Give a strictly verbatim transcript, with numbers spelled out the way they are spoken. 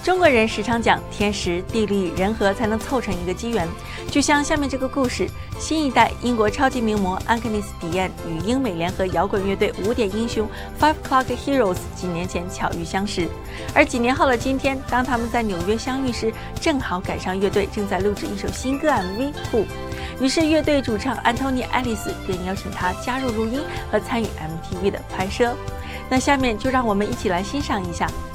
中国人时常讲天时地利人和才能凑成一个机缘，就像下面这个故事：新一代英国超级名模安格尼斯·迪安与英美联合摇滚乐队五点英雄 Five O'Clock Heroes 几年前巧遇相识，而几年后的今天，当他们在纽约相遇时，正好赶上乐队正在录制一首新歌 M V《Who》，于是乐队主唱安东尼·爱丽丝便邀请他加入录音和参与 M T V 的拍摄。那下面就让我们一起来欣赏一下